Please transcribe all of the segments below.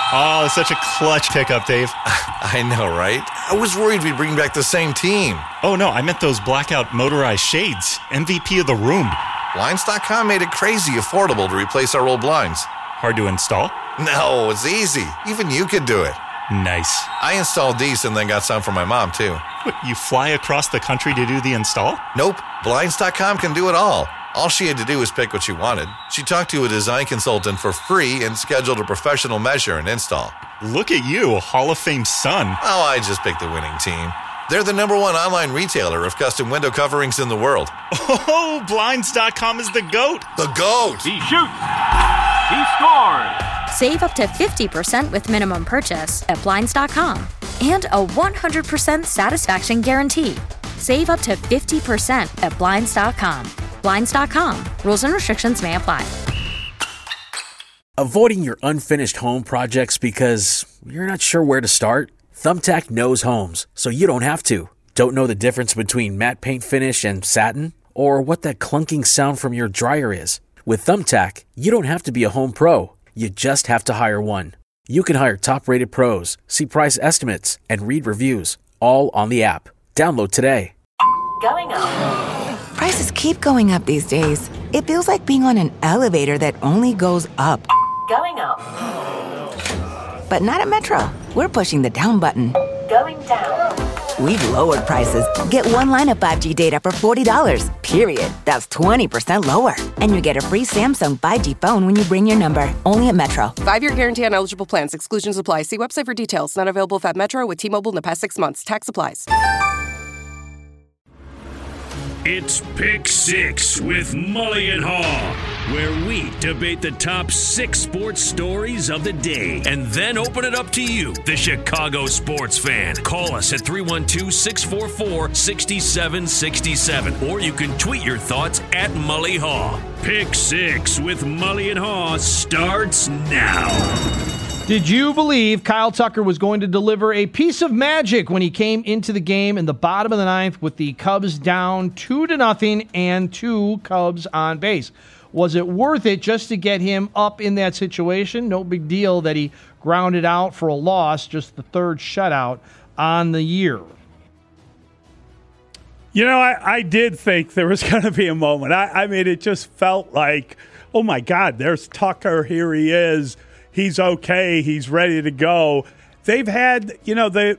Oh, such a clutch pickup, Dave. I know, right? I was worried we'd bring back the same team. Oh, no, I meant those blackout motorized shades. MVP of the room. Blinds.com made it crazy affordable to replace our old blinds. Hard to install? No, it's easy. Even you could do it. Nice. I installed these and then got some for my mom, too. What, you fly across the country to do the install? Nope. Blinds.com can do it all. All she had to do was pick what she wanted. She talked to a design consultant for free and scheduled a professional measure and install. Look at you, a Hall of Fame son. Oh, I just picked the winning team. They're the #1 online retailer of custom window coverings in the world. Oh, Blinds.com is the GOAT. The GOAT! He shoots. He scores. Save up to 50% with minimum purchase at Blinds.com. And a 100% satisfaction guarantee. Save up to 50% at Blinds.com. Blinds.com. Rules and restrictions may apply. Avoiding your unfinished home projects because you're not sure where to start? Thumbtack knows homes, so you don't have to. Don't know the difference between matte paint finish and satin? Or what that clunking sound from your dryer is? With Thumbtack, you don't have to be a home pro. You just have to hire one. You can hire top-rated pros, see price estimates, and read reviews, all on the app. Download today. Going up. Prices keep going up these days. It feels like being on an elevator that only goes up. Going up. But not at Metro. We're pushing the down button. Going down. We've lowered prices. Get one line of 5G data for $40, period. That's 20% lower. And you get a free Samsung 5G phone when you bring your number. Only at Metro. 5-year guarantee on eligible plans. Exclusions apply. See website for details. Not available if at Metro with T-Mobile in the past 6 months. Tax applies. It's Pick Six with Mully and Haw, where we debate the top 6 sports stories of the day and then open it up to you, the Chicago sports fan. Call us at 312-644-6767, or you can tweet your thoughts at Mully Haw. Pick Six with Mully and Haw starts now. Did you believe Kyle Tucker was going to deliver a piece of magic when he came into the game in the bottom of the 9th with the Cubs down 2-0 and 2 Cubs on base? Was it worth it just to get him up in that situation? No big deal that he grounded out for a loss, just the 3rd shutout on the year. You know, I did think there was going to be a moment. I mean, it just felt like, oh, my God, there's Tucker. Here he is. He's okay. He's ready to go. They've had, you know, they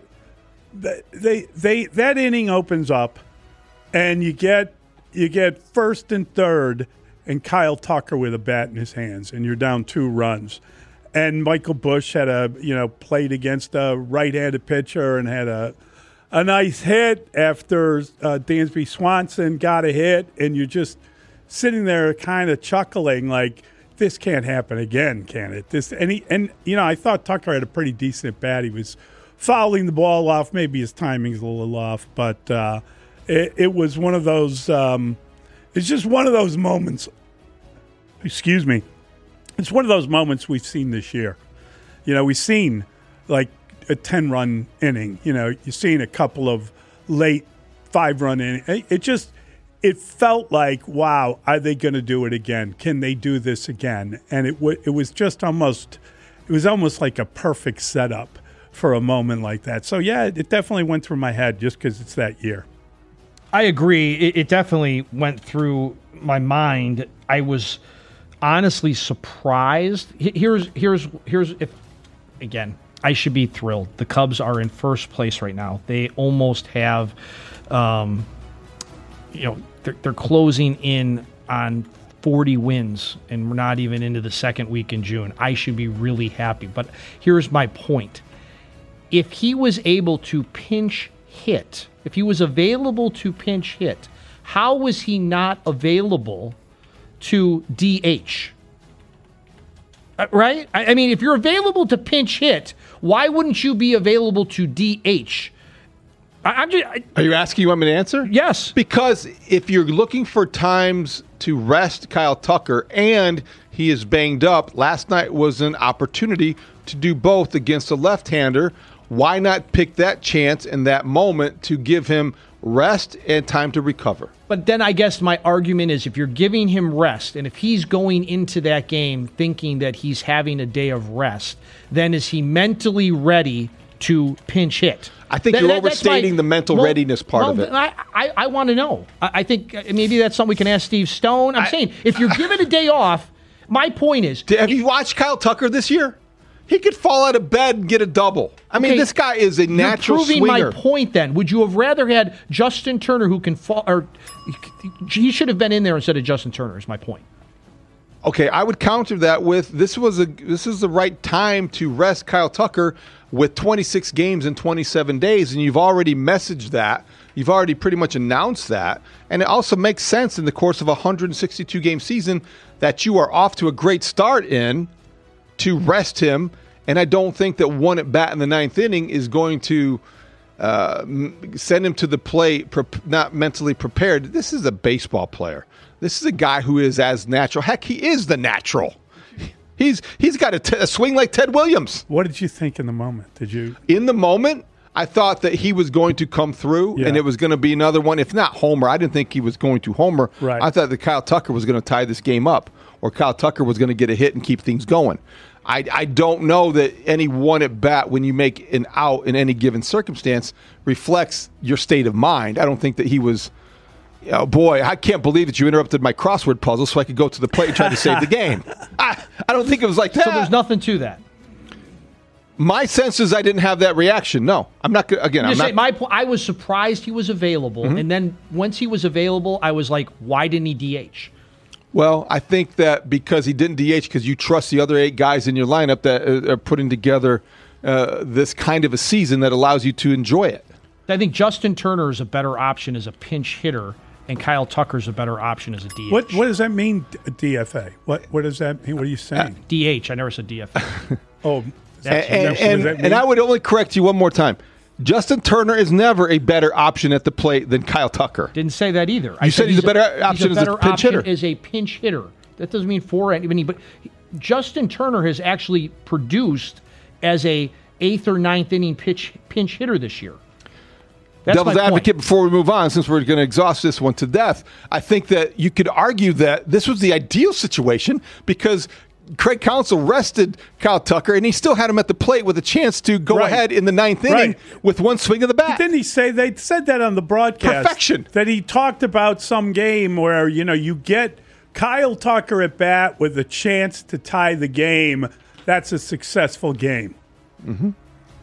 that inning opens up, and you get 1st and 3rd, and Kyle Tucker with a bat in his hands, and you're down 2 runs. And Michael Busch had played against a right-handed pitcher and had a nice hit after Dansby Swanson got a hit, and you're just sitting there kind of chuckling like, this can't happen again, can it? I thought Tucker had a pretty decent bat. He was fouling the ball off. Maybe his timing's a little off, but it was one of those. It's just one of those moments. Excuse me. It's one of those moments we've seen this year. You know, we've seen like a 10-run inning. You know, you've seen a couple of late 5-run innings. It felt like, wow, are they going to do it again? Can they do this again? And it was just almost like a perfect setup for a moment like that. So, yeah, it definitely went through my head just because it's that year. I agree. It definitely went through my mind. I was honestly surprised. Here's if, again, I should be thrilled. The Cubs are in first place right now. They almost have, they're closing in on 40 wins, and we're not even into the 2nd week in June. I should be really happy. But here's my point. If he was able to pinch hit, if he was available to pinch hit, how was he not available to DH? Right? I mean, if you're available to pinch hit, why wouldn't you be available to DH? Are you asking you want me to answer? Yes. Because if you're looking for times to rest Kyle Tucker and he is banged up, last night was an opportunity to do both against a left-hander. Why not pick that chance in that moment to give him rest and time to recover. But then I guess my argument is if you're giving him rest, and if he's going into that game thinking that he's having a day of rest, then is he mentally ready to pinch hit? I think you're overstating the mental readiness part of it. I want to know. I think maybe that's something we can ask Steve Stone. I'm saying if you're given a day off, my point is... Have you watched Kyle Tucker this year? He could fall out of bed and get a double. I mean, this guy is a natural swinger. You're proving my point then. Would you have rather had Justin Turner who can fall... or he should have been in there instead of Justin Turner is my point. Okay, I would counter that with this is the right time to rest Kyle Tucker with 26 games in 27 days, and you've already messaged that. You've already pretty much announced that. And it also makes sense in the course of a 162-game season that you are off to a great start in to rest him, and I don't think that one at bat in the ninth inning is going to send him to the plate not mentally prepared. This is a baseball player. This is a guy who is as natural. Heck, he is the natural. He's got a swing like Ted Williams. What did you think in the moment? In the moment, I thought that he was going to come through, and it was going to be another one, if not homer. I didn't think he was going to homer. Right. I thought that Kyle Tucker was going to tie this game up, or Kyle Tucker was going to get a hit and keep things going. I don't know that any one at bat when you make an out in any given circumstance reflects your state of mind. I don't think that he was, oh boy, I can't believe that you interrupted my crossword puzzle so I could go to the plate and try to save the game. I don't think it was like that. So there's nothing to that. My sense is I didn't have that reaction. No, I'm not. Again, I'm not. My point. I was surprised he was available, and then once he was available, I was like, why didn't he DH? Well, I think that because he didn't DH because you trust the other 8 guys in your lineup that are putting together this kind of a season that allows you to enjoy it. I think Justin Turner is a better option as a pinch hitter, and Kyle Tucker is a better option as a DH. What does that mean, DFA? What does that mean? What are you saying? DH. I never said DFA. Oh, and I would only correct you one more time. Justin Turner is never a better option at the plate than Kyle Tucker. Didn't say that either. You said he's a better option as a pinch hitter. As a pinch hitter. That doesn't mean for anybody, but Justin Turner has actually produced as a 8th or 9th inning pinch hitter this year. That's Devil's my advocate point. before we move on, since we're going to exhaust this one to death. I think that you could argue that this was the ideal situation because Craig Counsell rested Kyle Tucker, and he still had him at the plate with a chance to go ahead in the 9th inning with one swing of the bat. But didn't he say, they said that on the broadcast? Perfection. That he talked about some game where, you get Kyle Tucker at bat with a chance to tie the game. That's a successful game. Mm-hmm.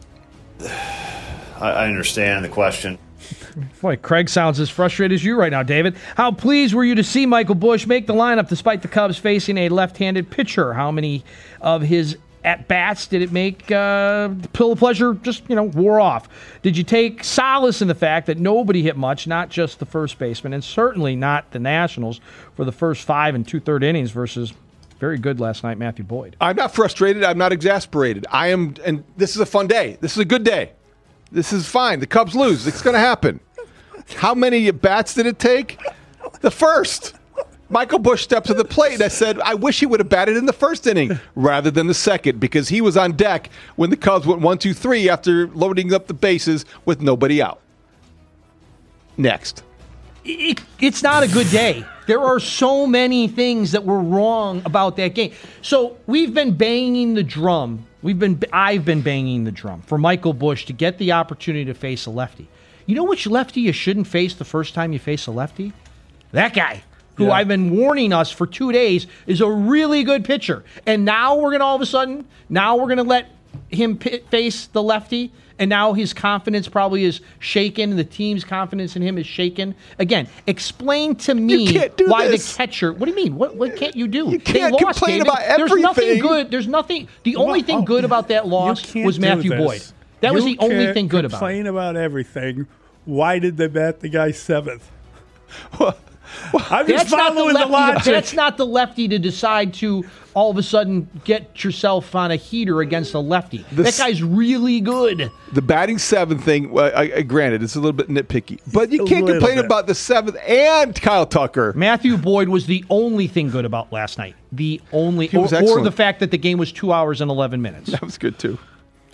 I understand the question. Boy, Craig sounds as frustrated as you right now, David. How pleased were you to see Michael Busch make the lineup despite the Cubs facing a left-handed pitcher? How many of his at-bats did it make pill of pleasure just, wore off? Did you take solace in the fact that nobody hit much, not just the first baseman, and certainly not the Nationals for the first 5 2/3 innings versus very good last night, Matthew Boyd? I'm not frustrated. I'm not exasperated. I am, and this is a fun day. This is a good day. This is fine. The Cubs lose. It's going to happen. How many bats did it take? The first. Michael Busch stepped to the plate, and I said, I wish he would have batted in the first inning rather than the second because he was on deck when the Cubs went 1-2-3 after loading up the bases with nobody out. Next. It's not a good day. There are so many things that were wrong about that game. So we've been banging the drum. I've been banging the drum for Michael Busch to get the opportunity to face a lefty. You know which lefty you shouldn't face the first time you face a lefty? That guy, who I've been warning us for 2 days is a really good pitcher. And now we're going to all of a sudden, let him face the lefty, and now his confidence probably is shaken, and the team's confidence in him is shaken. Again, explain to me why the catcher... What do you mean? What can't you do? You can't complain about everything. There's nothing good. There's nothing... The only thing good about that loss was Matthew Boyd. That was the only thing good about it. Complain about everything. Why did they bat the guy 7th? I'm just following the logic. That's not the lefty to decide to all of a sudden get yourself on a heater against a lefty. That guy's really good. The batting 7th thing, granted, it's a little bit nitpicky, but you can't complain about the 7th and Kyle Tucker. Matthew Boyd was the only thing good about last night. The only, or the fact that the game was 2 hours and 11 minutes. That was good too.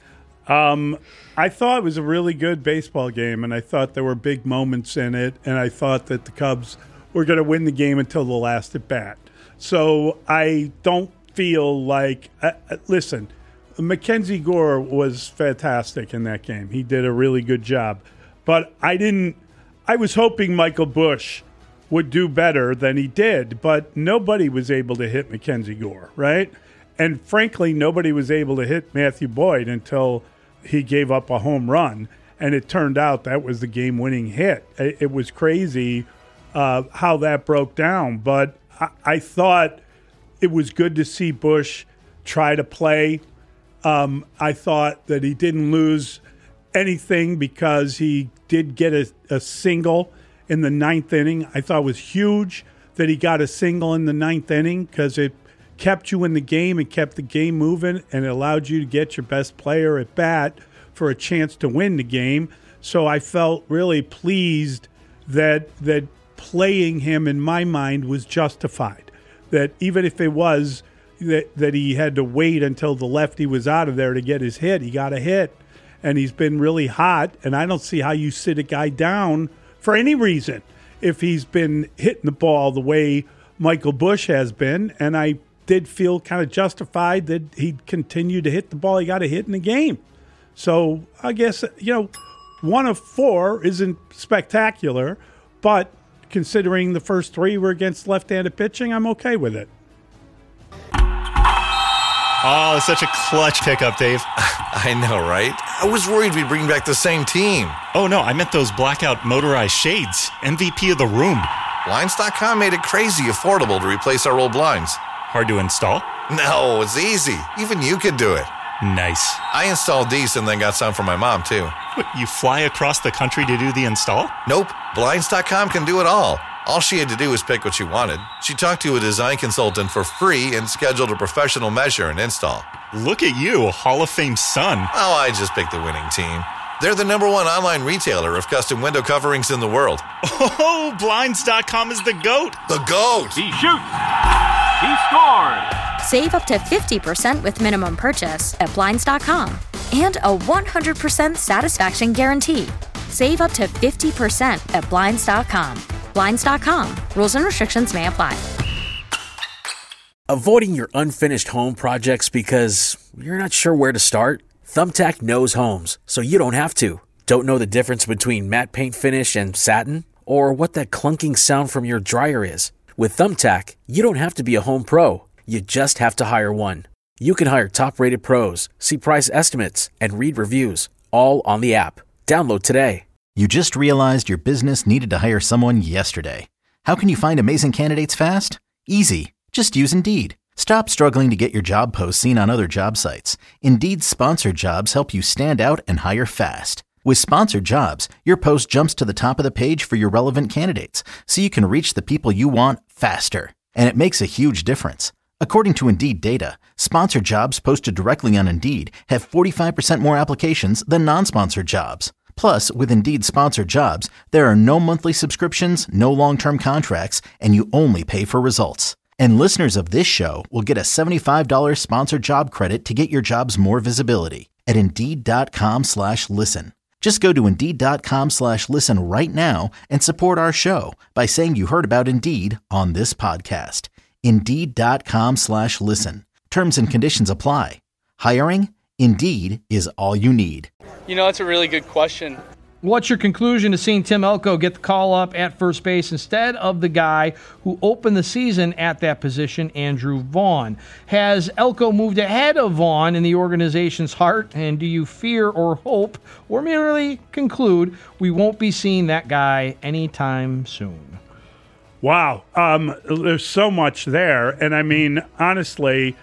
I thought it was a really good baseball game, and I thought there were big moments in it, and I thought that the Cubs were going to win the game until the last at bat. So I don't feel like listen, Mackenzie Gore was fantastic in that game. He did a really good job. But I was hoping Michael Busch would do better than he did, but nobody was able to hit Mackenzie Gore, right? And frankly, nobody was able to hit Matthew Boyd until he gave up a home run, and it turned out that was the game-winning hit. It was crazy how that broke down, but I thought it was good to see Busch try to play. I thought that he didn't lose anything because he did get a single in the ninth inning. I thought it was huge that he got a single in the ninth inning because it kept you in the game and kept the game moving, and it allowed you to get your best player at bat for a chance to win the game. So I felt really pleased that playing him, in my mind, was justified. That even if it was that he had to wait until the lefty was out of there to get his hit, he got a hit, and he's been really hot, and I don't see how you sit a guy down for any reason if he's been hitting the ball the way Michael Busch has been, and I did feel kind of justified that he'd continue to hit the ball he got to hit in the game. So I guess, 1 of 4 isn't spectacular, but considering the first 3 were against left-handed pitching, I'm okay with it. Oh, such a clutch pickup, Dave. I know, right? I was worried we'd bring back the same team. Oh, no, I meant those blackout motorized shades. MVP of the room. Blinds.com made it crazy affordable to replace our old blinds. Hard to install? No, it's easy. Even you could do it. Nice. I installed these and then got some for my mom, too. What, you fly across the country to do the install? Nope. Blinds.com can do it all. All she had to do was pick what she wanted. She talked to a design consultant for free and scheduled a professional measure and install. Look at you, Hall of Fame son. Oh, I just picked the winning team. They're the #1 online retailer of custom window coverings in the world. Oh, Blinds.com is the GOAT. The GOAT. He shoots. He scores. Save up to 50% with minimum purchase at Blinds.com. And a 100% satisfaction guarantee. Save up to 50% at Blinds.com. Blinds.com. Rules and restrictions may apply. Avoiding your unfinished home projects because you're not sure where to start? Thumbtack knows homes, so you don't have to. Don't know the difference between matte paint finish and satin? Or what that clunking sound from your dryer is? With Thumbtack, you don't have to be a home pro. You just have to hire one. You can hire top-rated pros, see price estimates, and read reviews, all on the app. Download today. You just realized your business needed to hire someone yesterday. How can you find amazing candidates fast? Easy. Just use Indeed. Stop struggling to get your job posts seen on other job sites. Indeed's sponsored jobs help you stand out and hire fast. With sponsored jobs, your post jumps to the top of the page for your relevant candidates, so you can reach the people you want faster. And it makes a huge difference. According to Indeed data, sponsored jobs posted directly on Indeed have 45% more applications than non-sponsored jobs. Plus, with Indeed sponsored jobs, there are no monthly subscriptions, no long-term contracts, and you only pay for results. And listeners of this show will get a $75 sponsored job credit to get your jobs more visibility at Indeed.com/listen. Just go to Indeed.com/listen right now and support our show by saying you heard about Indeed on this podcast. Indeed.com/listen. Terms and conditions apply. Hiring? Indeed is all you need. That's a really good question. What's your conclusion to seeing Tim Elko get the call up at first base instead of the guy who opened the season at that position, Andrew Vaughn? Has Elko moved ahead of Vaughn in the organization's heart, and do you fear or hope or merely conclude we won't be seeing that guy anytime soon? Wow. There's so much there. And I mean, honestly,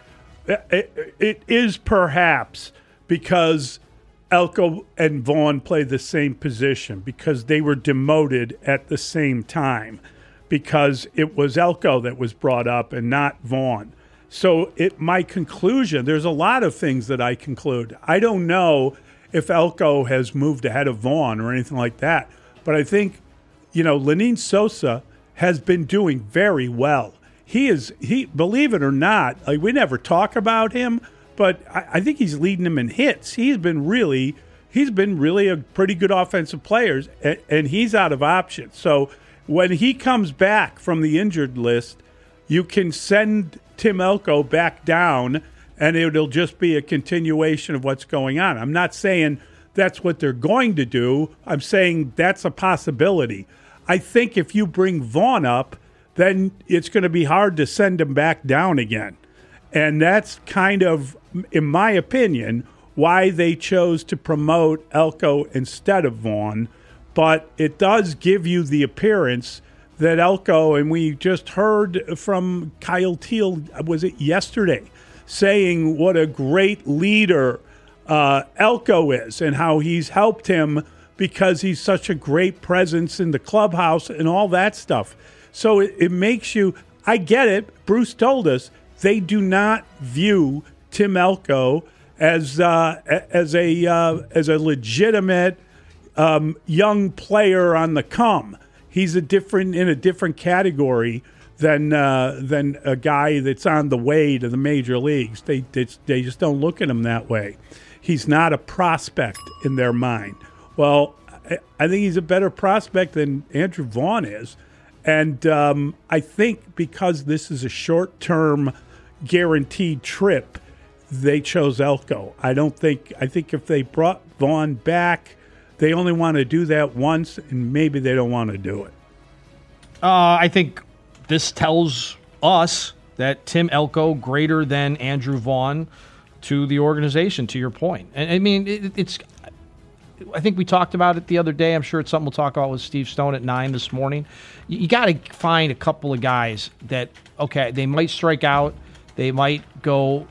it is perhaps because Elko and Vaughn play the same position, because they were demoted at the same time, because it was Elko that was brought up and not Vaughn. So my conclusion, there's a lot of things that I conclude. I don't know if Elko has moved ahead of Vaughn or anything like that, but I think, Lenyn Sosa has been doing very well. He believe it or not, we never talk about him, but I think he's leading them in hits. He's been really a pretty good offensive player, and he's out of options. So when he comes back from the injured list, you can send Tim Elko back down, and it'll just be a continuation of what's going on. I'm not saying that's what they're going to do. I'm saying that's a possibility. I think if you bring Vaughn up, then it's going to be hard to send him back down again. And that's kind of, in my opinion, why they chose to promote Elko instead of Vaughn. But it does give you the appearance that Elko, and we just heard from Kyle Teal, was it yesterday, saying what a great leader Elko is and how he's helped him because he's such a great presence in the clubhouse and all that stuff. So it makes you, I get it, Bruce told us, they do not view Tim Elko as a legitimate young player on the come. He's in a different category than a guy that's on the way to the major leagues. They just don't look at him that way. He's not a prospect in their mind. Well, I think he's a better prospect than Andrew Vaughn is. And I think because this is a short-term guaranteed trip, they chose Elko. I think if they brought Vaughn back, they only want to do that once, and maybe they don't want to do it. I think this tells us that Tim Elko greater than Andrew Vaughn to the organization, to your point. And I mean, I think we talked about it the other day. I'm sure it's something we'll talk about with Steve Stone at 9 this morning. You got to find a couple of guys that, okay, they might strike out, they might go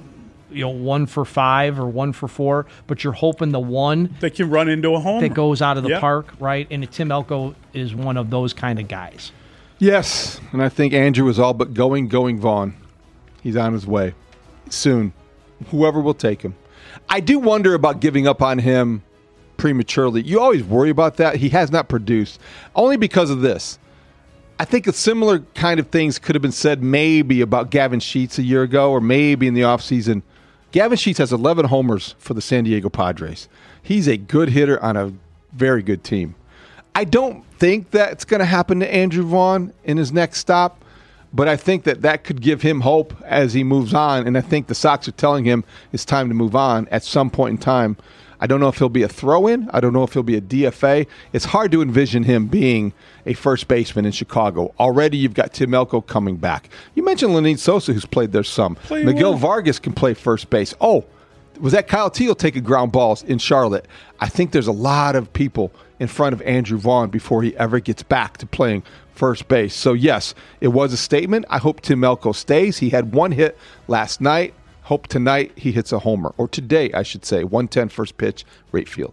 1 for 5 or 1 for 4, but you're hoping the one that can run into a homer that goes out of the park, right? And Tim Elko is one of those kind of guys. Yes, and I think Andrew is all but going Vaughn. He's on his way soon. Whoever will take him. I do wonder about giving up on him prematurely. You always worry about that. He has not produced, only because of this. I think a similar kind of things could have been said maybe about Gavin Sheets a year ago, or maybe in the offseason. Gavin Sheets has 11 homers for the San Diego Padres. He's a good hitter on a very good team. I don't think that's going to happen to Andrew Vaughn in his next stop, but I think that could give him hope as he moves on, and I think the Sox are telling him it's time to move on at some point in time. I don't know if he'll be a throw-in. I don't know if he'll be a DFA. It's hard to envision him being a first baseman in Chicago. Already you've got Tim Elko coming back. You mentioned Lenyn Sosa, who's played there some. Miguel Vargas can play first base. Oh, was that Kyle Teal taking ground balls in Charlotte? I think there's a lot of people in front of Andrew Vaughn before he ever gets back to playing first base. So, yes, it was a statement. I hope Tim Elko stays. He had 1 hit last night. Hope tonight he hits a homer. Or today, I should say. 110 first pitch, right field.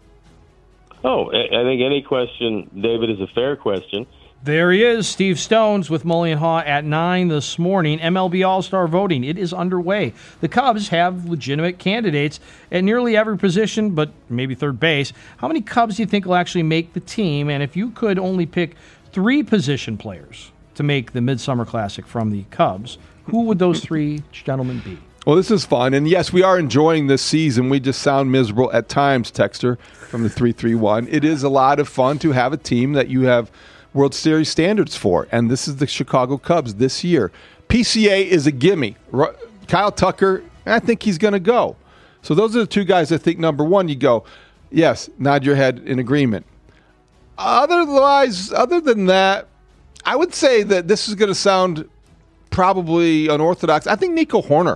Oh, I think any question, David, is a fair question. There he is, Steve Stones with Mully and Haw at 9 this morning. MLB All-Star voting, it is underway. The Cubs have legitimate candidates at nearly every position, but maybe third base. How many Cubs do you think will actually make the team? And if you could only pick 3 position players to make the Midsummer Classic from the Cubs, who would those 3 gentlemen be? Well, this is fun. And yes, we are enjoying this season. We just sound miserable at times, Texter, from the 331. It is a lot of fun to have a team that you have World Series standards for. And this is the Chicago Cubs this year. PCA is a gimme. Kyle Tucker, I think he's going to go. So those are the 2 guys I think, number 1, you go, yes, nod your head in agreement. Other than that, I would say that this is going to sound probably unorthodox. I think Nico Hoerner.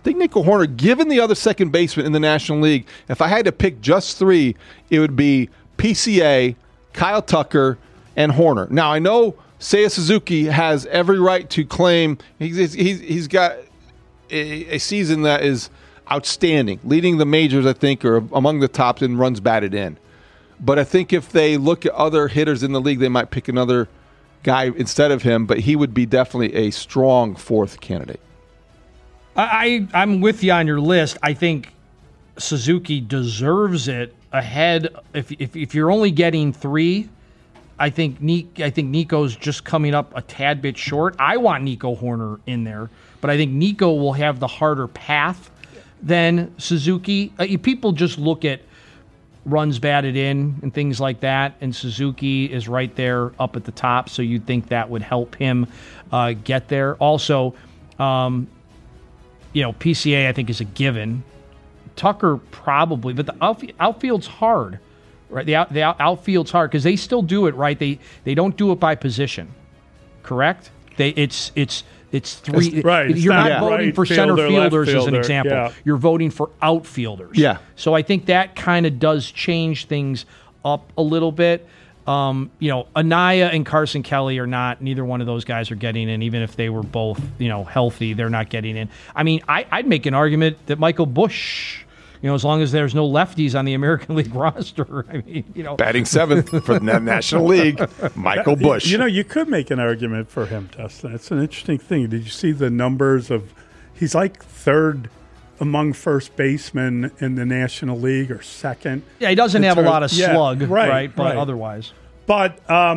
Given the other second baseman in the National League, if I had to pick just 3, it would be PCA, Kyle Tucker, and Hoerner. Now, I know Seiya Suzuki has every right to claim he's got a season that is outstanding, leading the majors, I think, or among the tops in runs batted in. But I think if they look at other hitters in the league, they might pick another guy instead of him, but he would be definitely a strong 4th candidate. I'm with you on your list. I think Suzuki deserves it ahead. If you're only getting 3, I think Nico's just coming up a tad bit short. I want Nico Hoerner in there, but I think Nico will have the harder path then Suzuki. People just look at runs batted in and things like that, and Suzuki is right there up at the top, so you'd think that would help him get there. Also, PCA I think is a given. Tucker probably, but the outfield's hard, right? The outfield's hard because they still do it right. They don't do it by position, correct? It's three. Right. You're not voting for center fielders as an example. Yeah. You're voting for outfielders. Yeah. So I think that kind of does change things up a little bit. Anaya and Carson Kelly are not. Neither one of those guys are getting in. Even if they were both, healthy, they're not getting in. I mean, I'd make an argument that Michael Busch, as long as there's no lefties on the American League roster, I mean, batting seventh for the National League, Michael Busch. You could make an argument for him, Dustin. It's an interesting thing. Did you see the numbers of? He's like third among first basemen in the National League, or second. Yeah, he doesn't have a lot of slug, right? But right. otherwise. But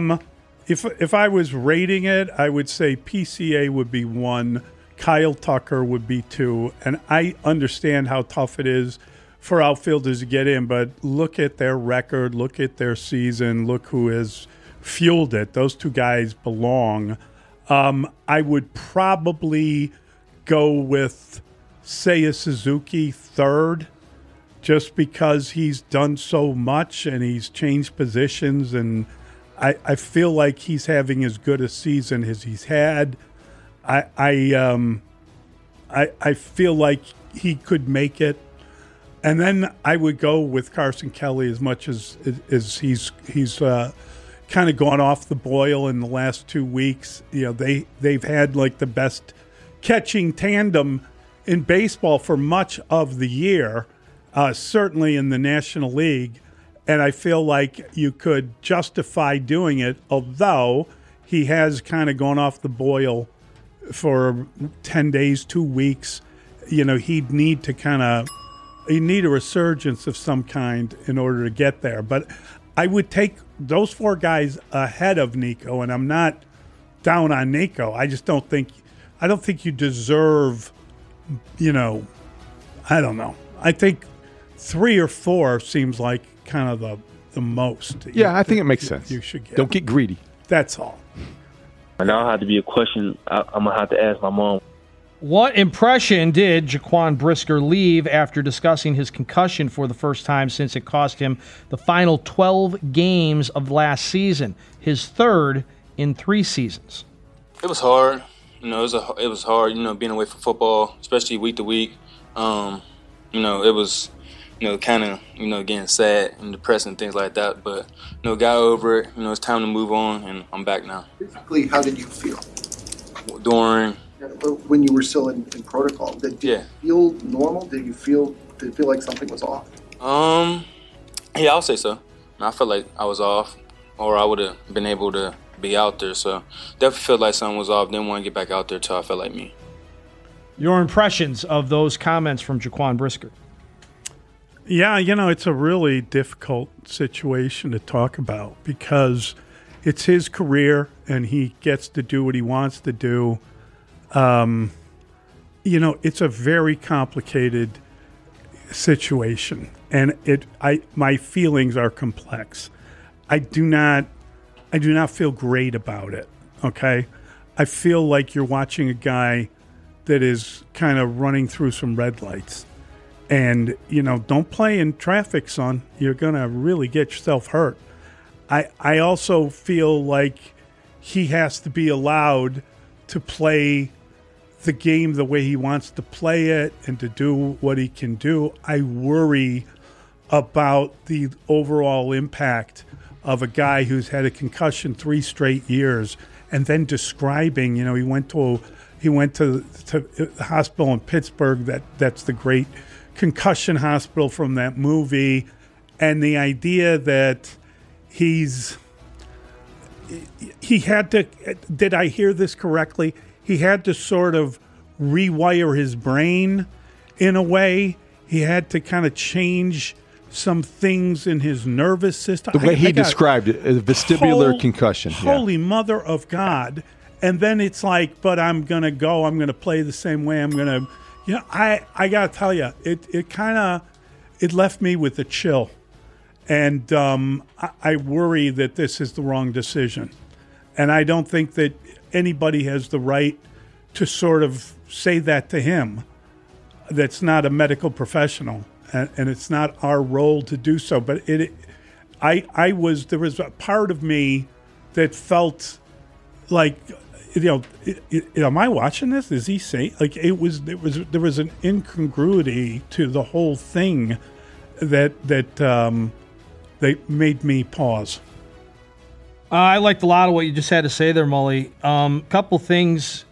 if I was rating it, I would say PCA would be 1, Kyle Tucker would be 2, and I understand how tough it is for outfielders to get in, but look at their record, look at their season, look who has fueled it. Those two guys belong. I would probably go with Seiya Suzuki third, just because he's done so much and he's changed positions, and I feel like he's having as good a season as he's had. I feel like he could make it. And then I would go with Carson Kelly as much as he's kind of gone off the boil in the last 2 weeks. They've had like the best catching tandem in baseball for much of the year, certainly in the National League. And I feel like you could justify doing it, although he has kind of gone off the boil for 10 days, 2 weeks. He'd need a resurgence of some kind in order to get there. But I would take those 4 guys ahead of Nico, and I'm not down on Nico. I don't think you deserve, I don't know. I think 3 or 4 seems like kind of the most. Yeah, I think it makes sense. You should get. Don't get greedy. That's all. And I'll have to be a question I'm going to have to ask my mom. What impression did Jaquan Brisker leave after discussing his concussion for the first time since it cost him the final 12 games of last season, his third in 3 seasons? It was hard. It was hard, being away from football, especially week to week. It was, kind of, getting sad and depressed and things like that. But, got over it. It's time to move on, and I'm back now. Physically, how did you feel? When you were still in protocol, did you feel normal? Did it feel like something was off? Yeah, I'll say so. I felt like I was off, or I would have been able to be out there. So definitely felt like something was off. Didn't want to get back out there till I felt like me. Your impressions of those comments from Jaquan Brisker? Yeah, it's a really difficult situation to talk about because it's his career and he gets to do what he wants to do. It's a very complicated situation, and my feelings are complex. I do not feel great about it. Okay, I feel like you're watching a guy that is kind of running through some red lights, and don't play in traffic, son. You're gonna really get yourself hurt. I also feel like he has to be allowed to play the game the way he wants to play it and to do what he can do. I worry about the overall impact of a guy who's had a concussion 3 straight years and then describing, he went to the hospital in Pittsburgh that's the great concussion hospital from that movie, and the idea that he had to, did I hear this correctly? He had to sort of rewire his brain in a way. He had to kind of change some things in his nervous system. The way he described it, a vestibular concussion. Holy mother of God. And then it's like, but I'm going to play the same way. I'm going to Yeah, I got to tell you, it left me with a chill. And I worry that this is the wrong decision. And I don't think that anybody has the right to sort of say that to him. That's not a medical professional. And it's not our role to do so. But there was a part of me that felt like, am I watching this? Is he saying, like, there was an incongruity to the whole thing that made me pause. I liked a lot of what you just had to say there, Mully. Couple things,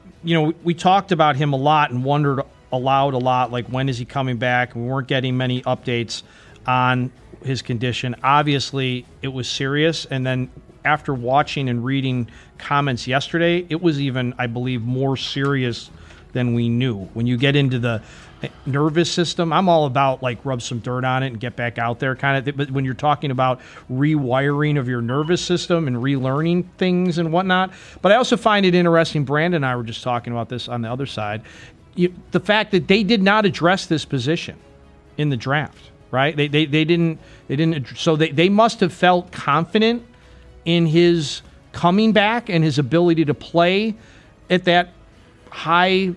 we talked about him a lot and wondered aloud a lot, like when is he coming back? We weren't getting many updates on his condition. Obviously, it was serious, and then after watching and reading comments yesterday, it was even, I believe, more serious than we knew. When you get into the nervous system, I'm all about like rub some dirt on it and get back out there kind of thing. But when you're talking about rewiring of your nervous system and relearning things and whatnot, but I also find it interesting, Brandon and I were just talking about this on the other side, the fact that they did not address this position in the draft, right? They didn't, so they must have felt confident in his coming back and his ability to play at that high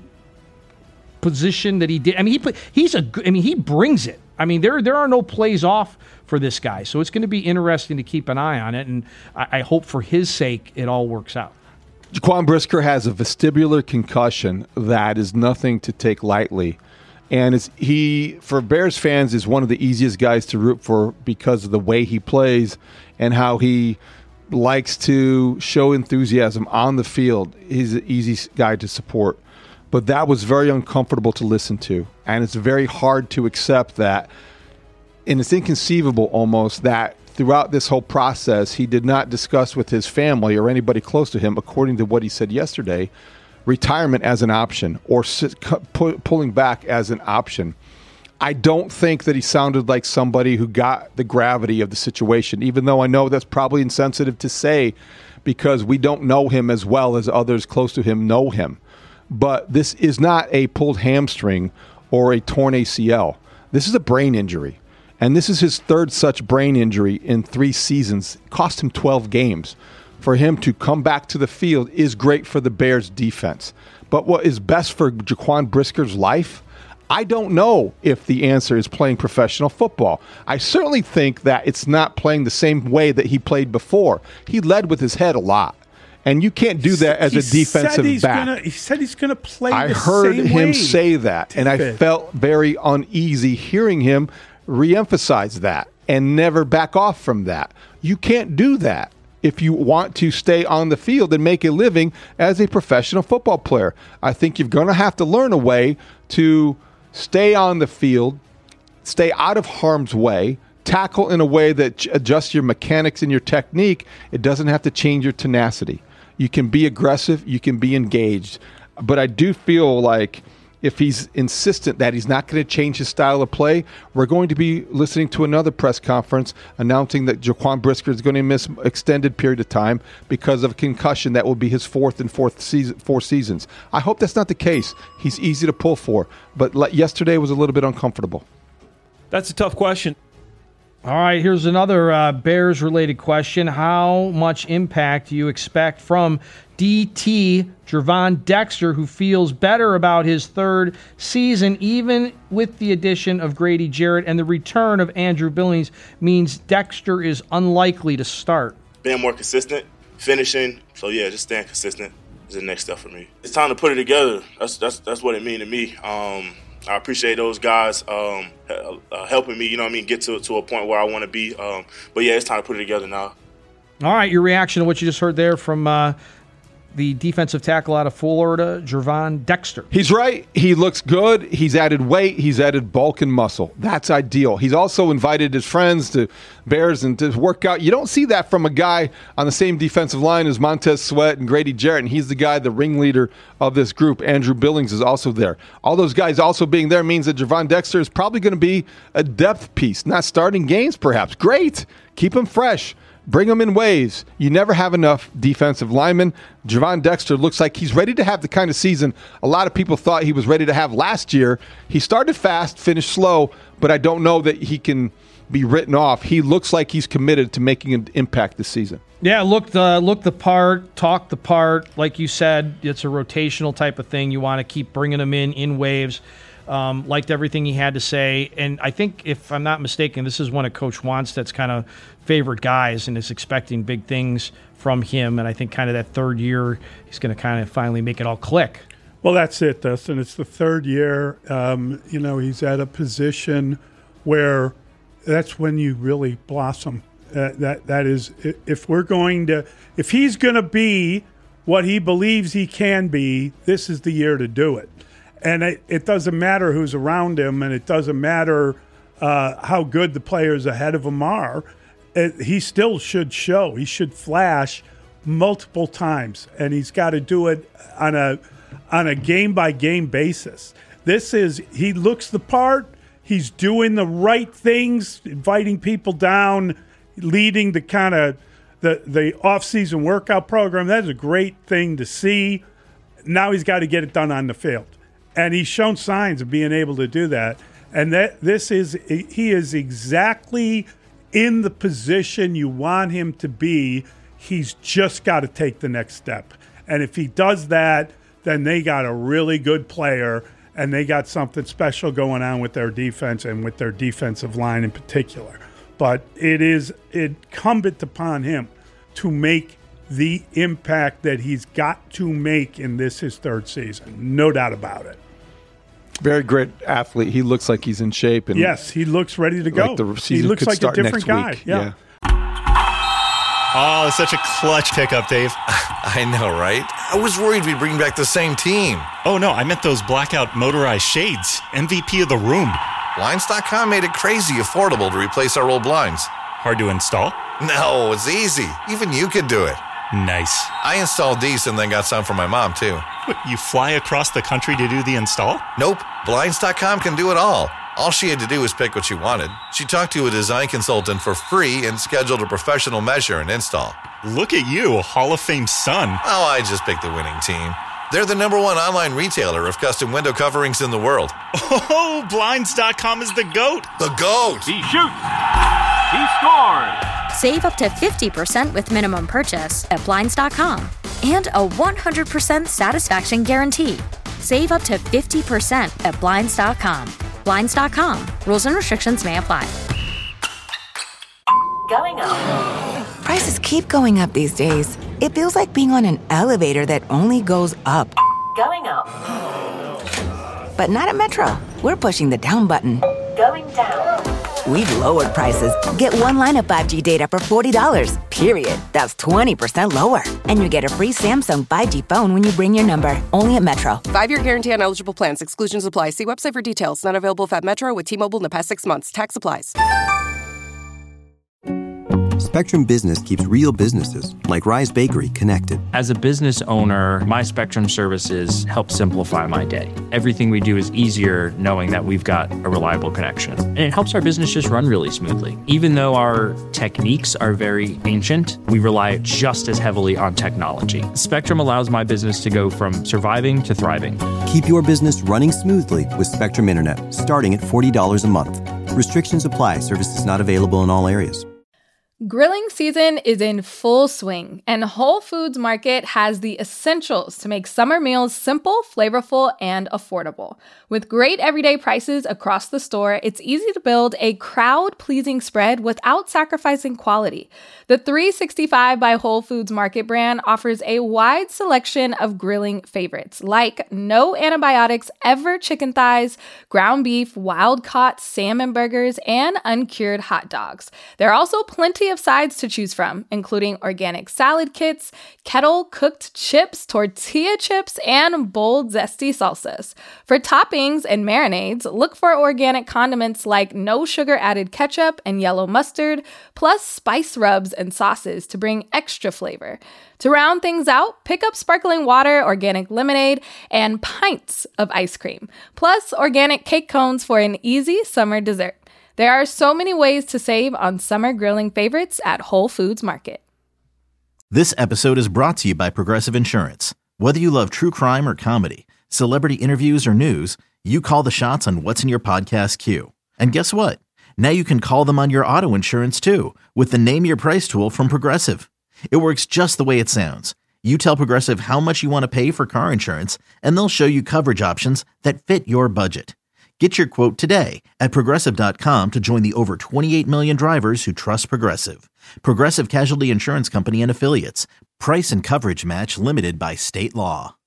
position that he did. I mean, he brings it. I mean, there are no plays off for this guy, so it's going to be interesting to keep an eye on it, and I hope for his sake it all works out. Jaquan Brisker has a vestibular concussion that is nothing to take lightly, and for Bears fans, is one of the easiest guys to root for because of the way he plays and how he likes to show enthusiasm on the field. He's an easy guy to support. But that was very uncomfortable to listen to, and it's very hard to accept that, and it's inconceivable almost that throughout this whole process he did not discuss with his family or anybody close to him, according to what he said yesterday, retirement as an option or pulling back as an option. I don't think that he sounded like somebody who got the gravity of the situation, even though I know that's probably insensitive to say because we don't know him as well as others close to him know him. But this is not a pulled hamstring or a torn ACL. This is a brain injury. And this is his third such brain injury in 3 seasons. It cost him 12 games. For him to come back to the field is great for the Bears' defense. But what is best for Jaquan Brisker's life? I don't know if the answer is playing professional football. I certainly think that it's not playing the same way that he played before. He led with his head a lot. And you can't do that as a defensive back. He said he's going to play I the heard same him way. say that, and I felt very uneasy hearing him reemphasize that and never back off from that. You can't do that if you want to stay on the field and make a living as a professional football player. I think you're going to have to learn a way to stay on the field, stay out of harm's way, tackle in a way that adjusts your mechanics and your technique. It doesn't have to change your tenacity. You can be aggressive, you can be engaged. But I do feel like if he's insistent that he's not going to change his style of play, we're going to be listening to another press conference announcing that Jaquan Brisker is going to miss extended period of time because of a concussion that will be his four seasons. I hope that's not the case. He's easy to pull for. But yesterday was a little bit uncomfortable. That's a tough question. All right, here's another Bears-related question. How much impact do you expect from DT Gervon Dexter, who feels better about his third season, even with the addition of Grady Jarrett and the return of Andrew Billings, means Dexter is unlikely to start? Being more consistent, finishing. So, yeah, just staying consistent is the next step for me. It's time to put it together. That's what it means to me. I appreciate those guys helping me, get to a point where I want to be. But, yeah, it's time to put it together now. All right, your reaction to what you just heard there from the defensive tackle out of Florida, Gervon Dexter. He's right. He looks good. He's added weight. He's added bulk and muscle. That's ideal. He's also invited his friends to Bears and to work out. You don't see that from a guy on the same defensive line as Montez Sweat and Grady Jarrett, and he's the guy, the ringleader of this group. Andrew Billings is also there. All those guys also being there means that Gervon Dexter is probably going to be a depth piece, not starting games perhaps. Great. Keep him fresh. Bring them in waves. You never have enough defensive linemen. Javon Dexter looks like he's ready to have the kind of season a lot of people thought he was ready to have last year. He started fast, finished slow, but I don't know that he can be written off. He looks like he's committed to making an impact this season. Yeah, look the part, talk the part. Like you said, it's a rotational type of thing. You want to keep bringing him in waves. Liked everything he had to say. And I think, if I'm not mistaken, this is one of Coach Wannstedt's kind of favorite guys and is expecting big things from him. And I think kind of that third year, he's going to kind of finally make it all click. Well, that's it, Dustin. It's the third year. He's at a position where that's when you really blossom. That is, if he's going to be what he believes he can be, this is the year to do it. And it doesn't matter who's around him, and it doesn't matter how good the players ahead of him are. He still should show. He should flash multiple times, and he's got to do it on a game-by-game basis. He looks the part. He's doing the right things, inviting people down, leading the kind of the off-season workout program. That is a great thing to see. Now he's got to get it done on the field. And he's shown signs of being able to do that. And he is exactly in the position you want him to be. He's just got to take the next step. And if he does that, then they got a really good player, and they got something special going on with their defense and with their defensive line in particular. But it is incumbent upon him to make the impact that he's got to make in his third season. No doubt about it. Very great athlete. He looks like he's in shape. And yes, he looks ready to go. He looks like a different guy. Yeah. Oh, it's such a clutch pickup, Dave. I know, right? I was worried we'd bring back the same team. Oh, no, I meant those blackout motorized shades. MVP of the room. Blinds.com made it crazy affordable to replace our old blinds. Hard to install? No, it's easy. Even you could do it. Nice. I installed these and then got some for my mom, too. What, you fly across the country to do the install? Nope. Blinds.com can do it all. All she had to do was pick what she wanted. She talked to a design consultant for free and scheduled a professional measure and install. Look at you, a Hall of Fame son. Oh, I just picked the winning team. They're the #1 online retailer of custom window coverings in the world. Oh, Blinds.com is the GOAT. The GOAT! He shoots! He scores! Save up to 50% with minimum purchase at Blinds.com. And a 100% satisfaction guarantee. Save up to 50% at Blinds.com. Blinds.com. Rules and restrictions may apply. Going up. Prices keep going up these days. It feels like being on an elevator that only goes up. Going up. But not at Metro. We're pushing the down button. Going down. We've lowered prices. Get one line of 5G data for $40, period. That's 20% lower. And you get a free Samsung 5G phone when you bring your number. Only at Metro. 5-year guarantee on eligible plans. Exclusions apply. See website for details. Not available at Metro with T-Mobile in the past 6 months. Tax applies. Spectrum Business keeps real businesses, like Rise Bakery, connected. As a business owner, my Spectrum services help simplify my day. Everything we do is easier knowing that we've got a reliable connection. And it helps our business just run really smoothly. Even though our techniques are very ancient, we rely just as heavily on technology. Spectrum allows my business to go from surviving to thriving. Keep your business running smoothly with Spectrum Internet, starting at $40 a month. Restrictions apply. Services not available in all areas. Grilling season is in full swing, and Whole Foods Market has the essentials to make summer meals simple, flavorful, and affordable. With great everyday prices across the store, it's easy to build a crowd-pleasing spread without sacrificing quality. The 365 by Whole Foods Market brand offers a wide selection of grilling favorites, like no antibiotics ever chicken thighs, ground beef, wild-caught salmon burgers, and uncured hot dogs. There are also plenty of sides to choose from, including organic salad kits, kettle-cooked chips, tortilla chips, and bold, zesty salsas. For toppings and marinades, look for organic condiments like no sugar-added ketchup and yellow mustard, plus spice rubs and sauces to bring extra flavor. To round things out, pick up sparkling water, organic lemonade, and pints of ice cream, plus organic cake cones for an easy summer dessert. There are so many ways to save on summer grilling favorites at Whole Foods Market. This episode is brought to you by Progressive Insurance. Whether you love true crime or comedy, celebrity interviews or news, you call the shots on what's in your podcast queue. And guess what? Now you can call them on your auto insurance too with the Name Your Price tool from Progressive. It works just the way it sounds. You tell Progressive how much you want to pay for car insurance, and they'll show you coverage options that fit your budget. Get your quote today at Progressive.com to join the over 28 million drivers who trust Progressive. Progressive Casualty Insurance Company and Affiliates. Price and coverage match limited by state law.